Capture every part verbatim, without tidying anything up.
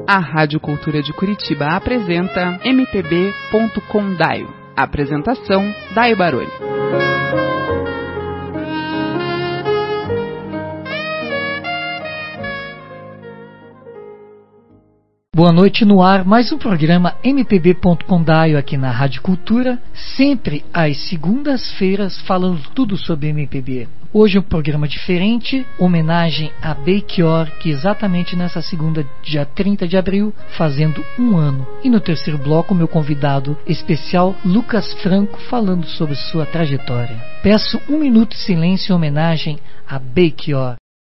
A Rádio Cultura de Curitiba apresenta M P B ponto com Daio. Apresentação, Daio Baroli. Boa noite, no ar, mais um programa M P B ponto com Daio aqui na Rádio Cultura, sempre às segundas-feiras falando tudo sobre M P B. Hoje um programa diferente, homenagem a Belchior, que exatamente nessa segunda, dia trinta de abril, fazendo um ano. E no terceiro bloco, meu convidado especial, Lucas Franco, falando sobre sua trajetória. Peço um minuto de silêncio em homenagem a Belchior.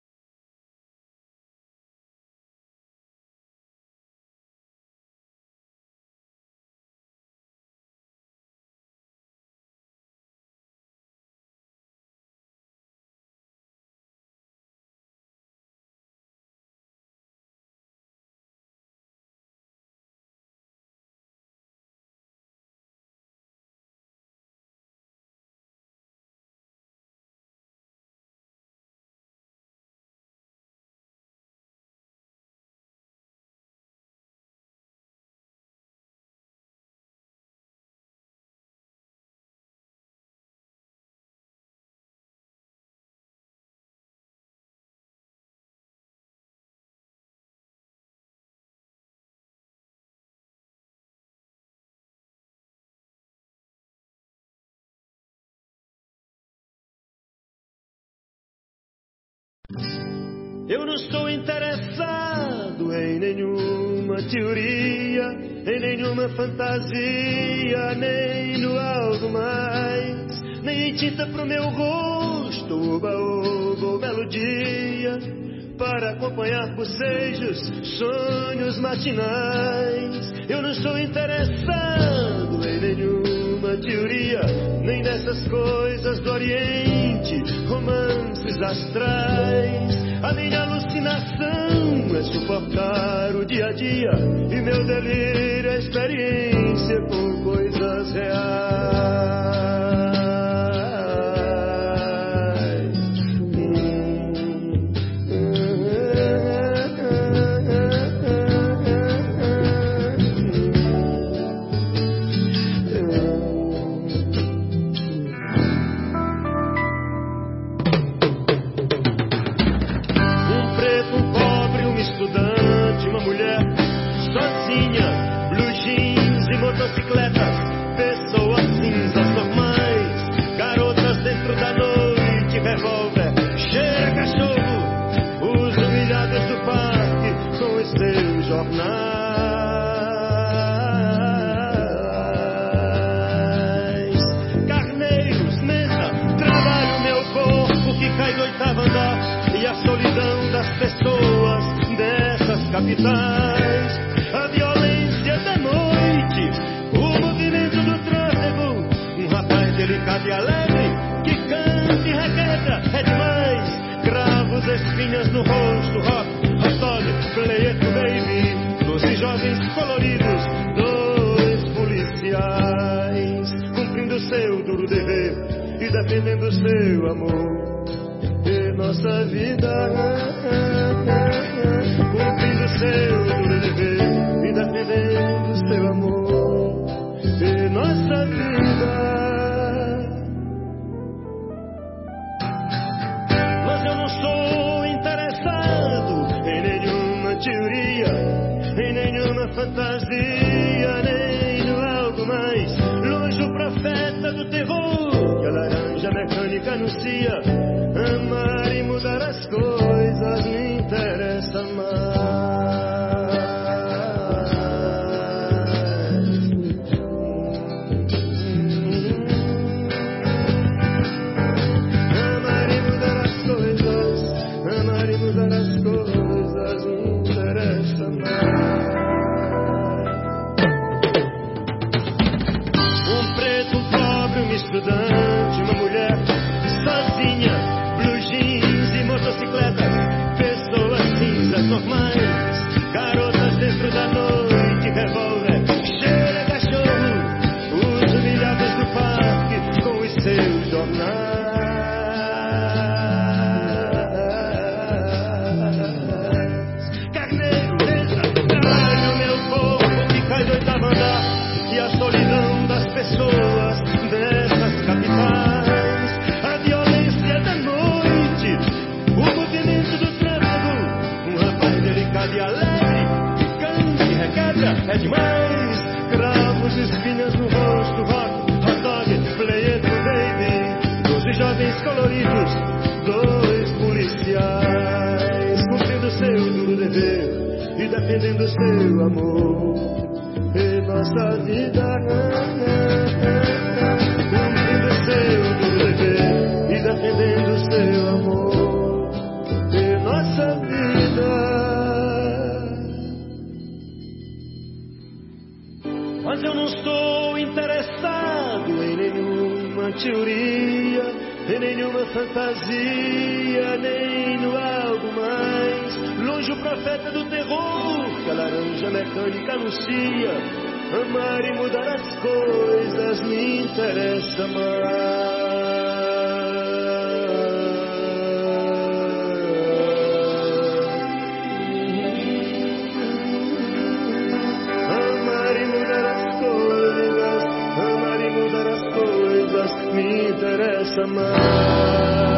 Eu não estou interessado em nenhuma teoria, em nenhuma fantasia, nem no algo mais, nem em tinta pro meu rosto, oba-oba ou melodia, para acompanhar bocejos, sonhos matinais. Eu não estou interessado em nenhuma teoria, nem dessas coisas do Oriente, romances astrais. A minha alucinação é suportar o dia a dia, e meu delírio é experiência com coisas reais. Motocicletas, pessoas cinzas normais, garotas dentro da noite, revólver, cheira cachorro, os humilhados do parque com os seus jornais. Carneiros, mesa, trabalho meu corpo que cai do oitavo andar, e a solidão das pessoas dessas capitais. A violência da noite, o movimento do tráfego, um rapaz delicado e alegre que canta e requebra, é demais. Cravos, espinhas no rosto, rock, hot dog, play it baby, doze jovens coloridos, dois policiais, cumprindo seu duro dever e defendendo seu amor e nossa vida, cumprindo seu duro dever e defendendo seu amor e nossa vida. Mas eu não sou interessado em nenhuma teoria, em nenhuma fantasia, nem no algo mais. Longe o profeta do terror que a laranja mecânica anuncia. Amar e mudar as coisas me interessa mais. Estudante, uma mulher sozinha, blue jeans defendendo seu amor e nossa vida, cumprindo seu dever e defendendo seu amor e nossa vida. Mas eu não estou interessado em nenhuma teoria, em nenhuma fantasia, nem no algo mais. Longe o profeta do terror que a laranja mecânica anuncia. Amar e mudar as coisas me interessa mais. Amar e mudar as coisas, amar e mudar as coisas me interessa mais.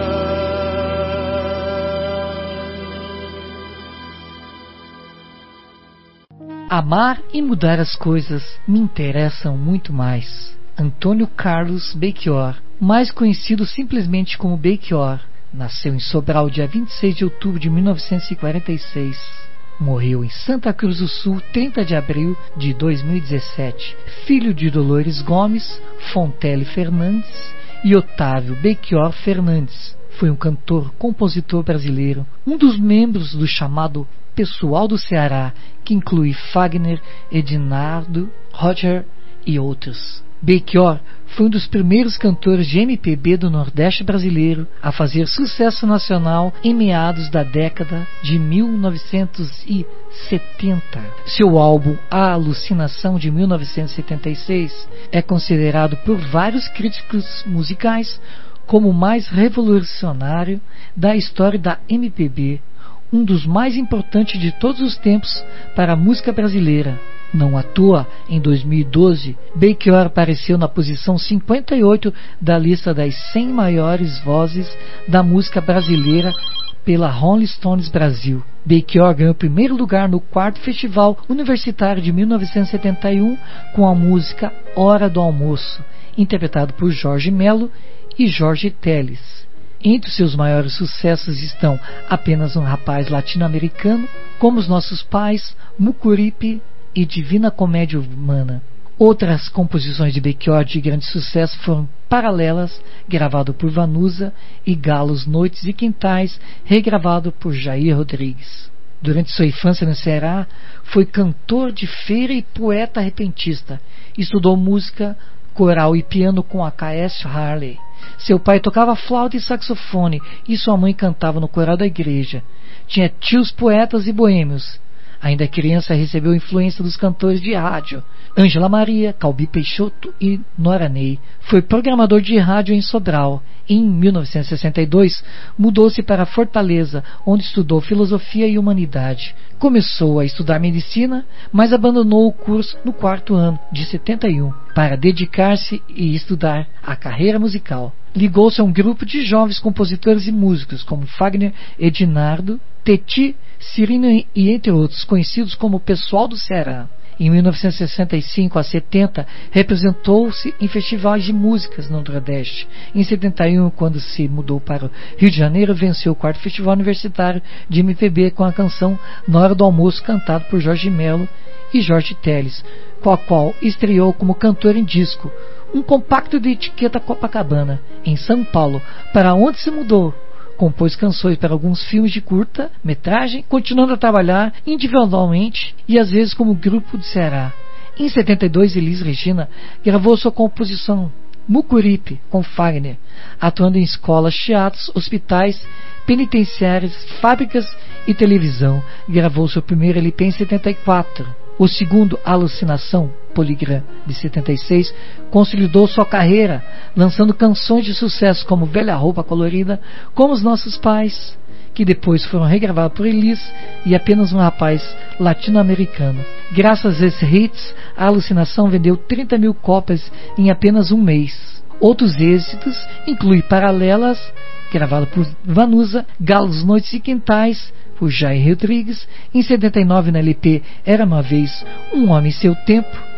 Amar e mudar as coisas me interessam muito mais. Antônio Carlos Belchior, mais conhecido simplesmente como Belchior, nasceu em Sobral dia vinte e seis de outubro de mil novecentos e quarenta e seis. Morreu em Santa Cruz do Sul, trinta de abril de dois mil e dezessete. Filho de Dolores Gomes, Fontelli Fernandes e Otávio Belchior Fernandes. Foi um cantor, compositor brasileiro, um dos membros do chamado Pessoal do Ceará, que inclui Fagner, Edinardo, Roger e outros. Belchior foi um dos primeiros cantores de M P B do Nordeste brasileiro a fazer sucesso nacional em meados da década de mil novecentos e setenta. Seu álbum A Alucinação, de mil novecentos e setenta e seis, é considerado por vários críticos musicais como o mais revolucionário da história da M P B, um dos mais importantes de todos os tempos para a música brasileira. Não à toa, em dois mil e doze, Belchior apareceu na posição cinquenta e oito da lista das cem maiores vozes da música brasileira pela Rolling Stones Brasil. Belchior ganhou o primeiro lugar no quarto Festival Universitário de mil novecentos e setenta e um com a música Hora do Almoço, interpretado por Jorge Melo e Jorge Teles. Entre os seus maiores sucessos estão Apenas um Rapaz Latino-Americano, Como os Nossos Pais, Mucuripe e Divina Comédia Humana. Outras composições de Belchior de grande sucesso foram Paralelas, gravado por Vanusa, e Galos, Noites e Quintais, regravado por Jair Rodrigues. Durante sua infância no Ceará, foi cantor de feira e poeta repentista. Estudou música, coral e piano com a K S Harley. Seu pai tocava flauta e saxofone e sua mãe cantava no coral da igreja. Tinha tios poetas e boêmios. Ainda criança, recebeu influência dos cantores de rádio Ângela Maria, Calbi Peixoto e Nora Ney. Foi programador de rádio em Sobral. Em mil novecentos e sessenta e dois, mudou-se para Fortaleza, onde estudou filosofia e humanidade. Começou a estudar medicina, mas abandonou o curso no quarto ano, de setenta e um, para dedicar-se e estudar a carreira musical. Ligou-se a um grupo de jovens compositores e músicos, como Fagner, Edinardo, Teti, Cirino e entre outros, conhecidos como Pessoal do Ceará. Em mil novecentos e sessenta e cinco a setenta, representou-se em festivais de músicas no Nordeste. Em setenta e um, quando se mudou para o Rio de Janeiro, venceu o quarto Festival Universitário de M P B com a canção Na Hora do Almoço, cantado por Jorge Melo e Jorge Teles, com a qual estreou como cantor em disco, um compacto de etiqueta Copacabana, em São Paulo, para onde se mudou. Compôs canções para alguns filmes de curta-metragem, continuando a trabalhar individualmente e às vezes como grupo de Ceará. Em setenta e dois, Elis Regina gravou sua composição Mucuripe com Fagner, atuando em escolas, teatros, hospitais, penitenciárias, fábricas e televisão. Gravou seu primeiro L P em setenta e quatro. O segundo, Alucinação, Polygram, de setenta e seis, consolidou sua carreira, lançando canções de sucesso como Velha Roupa Colorida, Como os Nossos Pais, que depois foram regravadas por Elis, e Apenas um Rapaz Latino-Americano. Graças a esses hits, a Alucinação vendeu trinta mil cópias em apenas um mês. Outros êxitos incluem Paralelas, gravado por Vanusa, Galos, Noites e Quintais, por Jair Rodrigues. Em setenta e nove, na L P Era Uma Vez um Homem e Seu Tempo,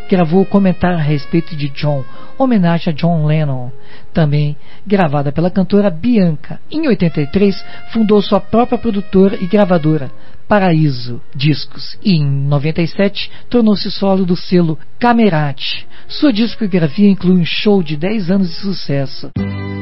gravou Comentar a Respeito de John, homenagem a John Lennon, também gravada pela cantora Bianca. Em oitenta e três, fundou sua própria produtora e gravadora, Paraíso Discos, e em noventa e sete tornou-se solo do selo Camerati. Sua discografia inclui um show de dez anos de sucesso.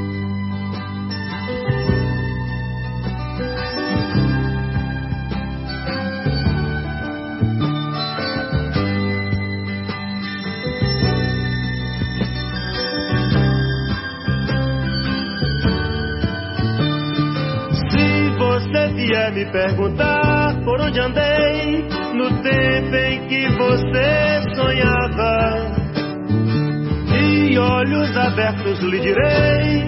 Vier me perguntar por onde andei no tempo em que você sonhava, e olhos abertos lhe direi,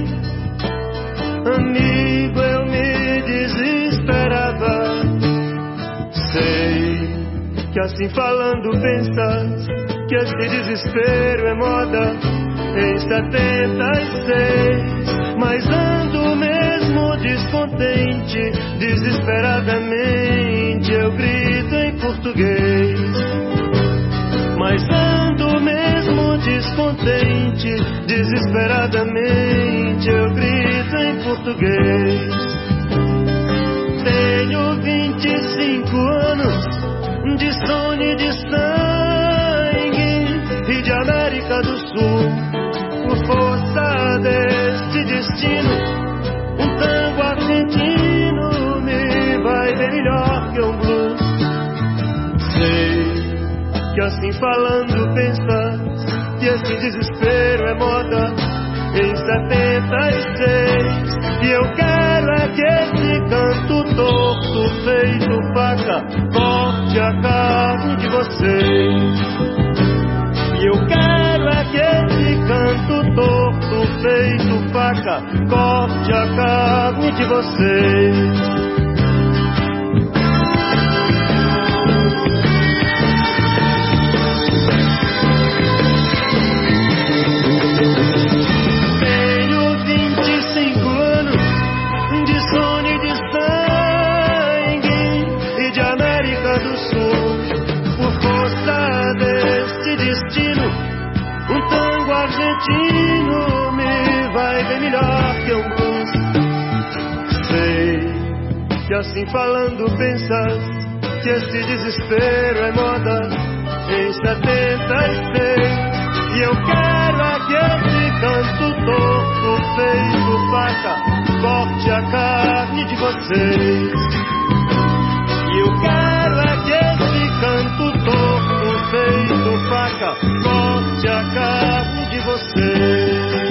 amigo, eu me desesperava. Sei que assim falando pensas que esse desespero é moda em setenta e seis, mas ando mesmo descontente, desesperadamente eu grito em português. Mas ando mesmo descontente, desesperadamente eu grito em português. Tenho vinte e cinco anos de sono e de sangue e de América do Sul. Por força deste destino, um tango argentino me vai bem melhor que um blues. Sei que assim falando pensas que esse desespero é moda em setenta e seis, e eu quero é que esse canto torto feito faca corte a carne de vocês. E eu quero é que esse canto torto feito faca corte a carne de vocês. Tenho vinte e cinco anos de sono e de sangue e de América do Sul. Por força deste destino, um tango argentino me vai bem melhor que um blues. Sei que assim falando pensas que esse desespero é moda em setenta e seis, e eu quero é que esse canto torto feito faca corte a carne de vocês. E eu quero é que esse canto torto feito faca corte a carne de vocês.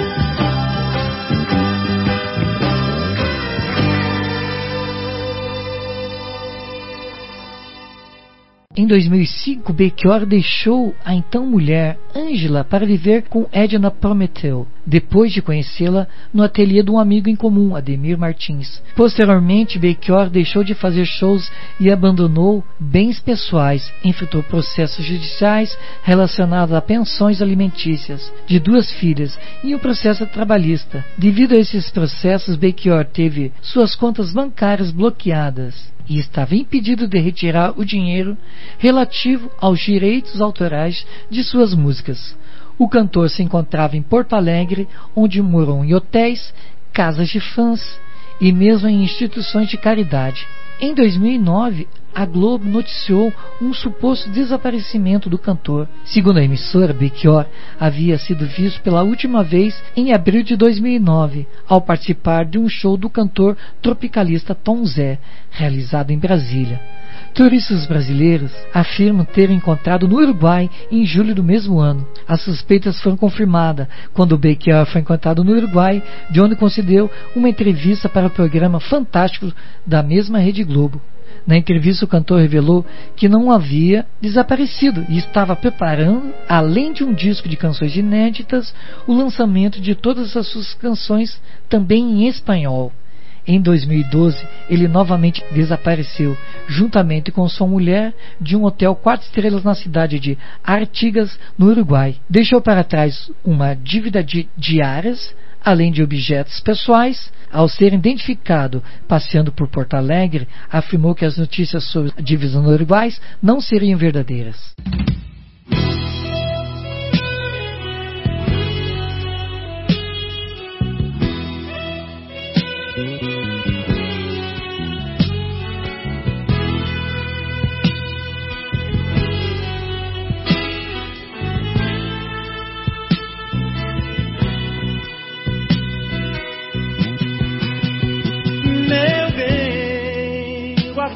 Em dois mil e cinco, Belchior deixou a então mulher Ângela para viver com Edna Prometeu, depois de conhecê-la no ateliê de um amigo em comum, Ademir Martins. Posteriormente, Belchior deixou de fazer shows e abandonou bens pessoais, enfrentou processos judiciais relacionados a pensões alimentícias de duas filhas e um processo trabalhista. Devido a esses processos, Belchior teve suas contas bancárias bloqueadas e estava impedido de retirar o dinheiro relativo aos direitos autorais de suas músicas. O cantor se encontrava em Porto Alegre, onde morou em hotéis, casas de fãs e mesmo em instituições de caridade. Em dois mil e nove, a Globo noticiou um suposto desaparecimento do cantor. Segundo a emissora, Belchior havia sido visto pela última vez em abril de dois mil e nove, ao participar de um show do cantor tropicalista Tom Zé, realizado em Brasília. Turistas brasileiros afirmam ter encontrado no Uruguai em julho do mesmo ano. As suspeitas foram confirmadas quando Belchior foi encontrado no Uruguai, de onde concedeu uma entrevista para o programa Fantástico da mesma Rede Globo. Na entrevista, o cantor revelou que não havia desaparecido e estava preparando, além de um disco de canções inéditas, o lançamento de todas as suas canções também em espanhol. Em dois mil e doze, ele novamente desapareceu, juntamente com sua mulher, de um hotel quatro estrelas na cidade de Artigas, no Uruguai. Deixou para trás uma dívida de diárias, além de objetos pessoais. Ao ser identificado passeando por Porto Alegre, afirmou que as notícias sobre a divisão no Uruguai não seriam verdadeiras.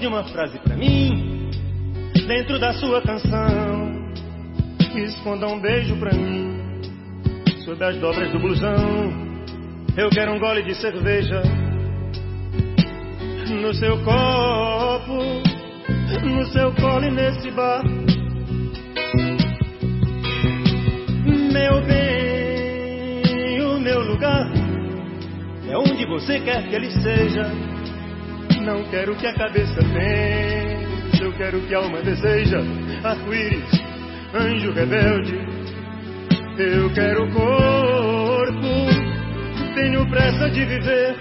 guarde uma frase pra mim dentro da sua canção. Esconda um beijo pra mim sob as dobras do blusão. Eu quero um gole de cerveja no seu copo, no seu colo e nesse bar. Meu bem, o meu lugar é onde você quer que ele seja. Não quero que a cabeça pense, eu quero que a alma deseja. Arco-íris, anjo rebelde, eu quero corpo, tenho pressa de viver.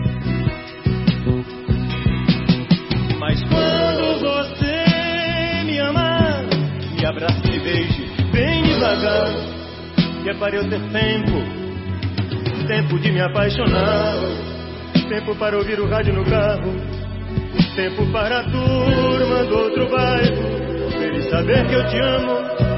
Mas quando você me amar, me abrace e beije bem devagar, que é para eu ter tempo, tempo de me apaixonar, tempo para ouvir o rádio no carro, tempo para a turma do outro bairro ver e saber que eu te amo.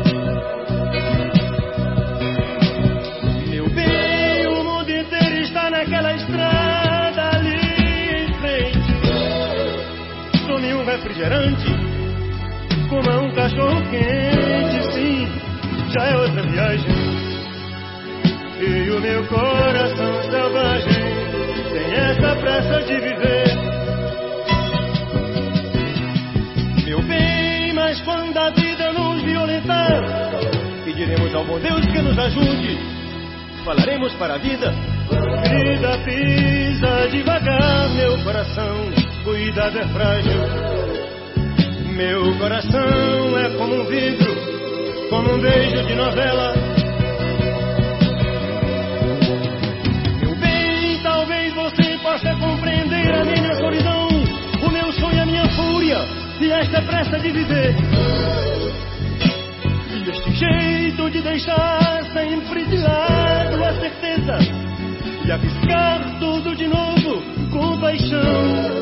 Meu bem, o mundo inteiro está naquela estrada ali em frente. Tome um refrigerante, coma um cachorro quente, sim, já é outra viagem. E o meu coração selvagem tem essa pressa de viver. Meu bem, mas quando a vida nos violentar, pediremos ao bom Deus que nos ajude. Falaremos para a vida: vida, pisa devagar, meu coração, cuidado, é frágil. Meu coração é como um vidro, como um beijo de novela. Meu bem, talvez você possa compreender a minha solidão, o meu sonho, a minha fúria e esta pressa de viver. E este jeito de deixar sempre de lado a certeza e arriscar tudo de novo com paixão.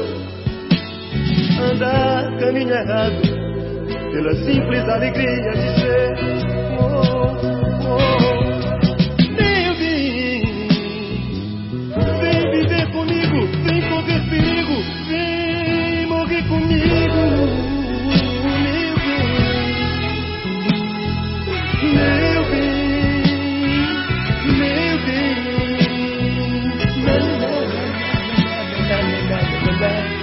Andar caminho errado pela simples alegria de ser. Oh, oh. Meu bem, vem viver comigo, vem correr perigo, vem morrer comigo. Meu bem, meu bem, meu bem.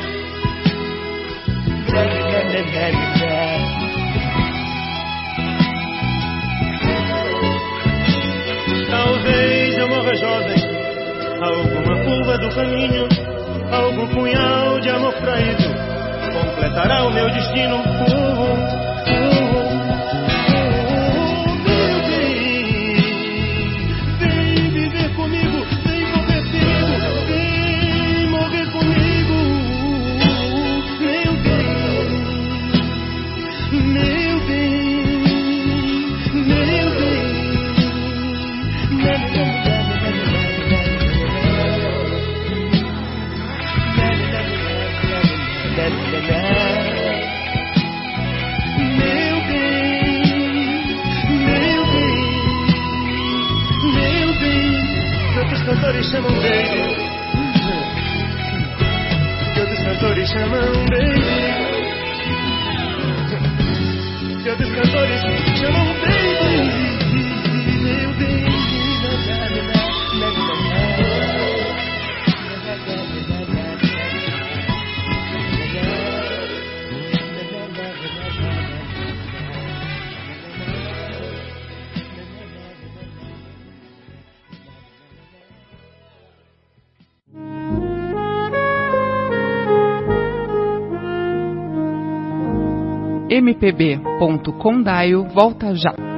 Talvez eu morra jovem, alguma curva do caminho, algum punhal de amor traído completará o meu destino. Uh, uh, uh, meu bem, vem viver comigo, vem correr perigo, vem morrer comigo. Meu bem, meu bem, meu bem. Meu bem, meu bem, meu bem. Tantos cantores chamam baby, tantos cantores chamam baby, tantos cantores chamam baby. Meu bem, M P B ponto condaio volta já.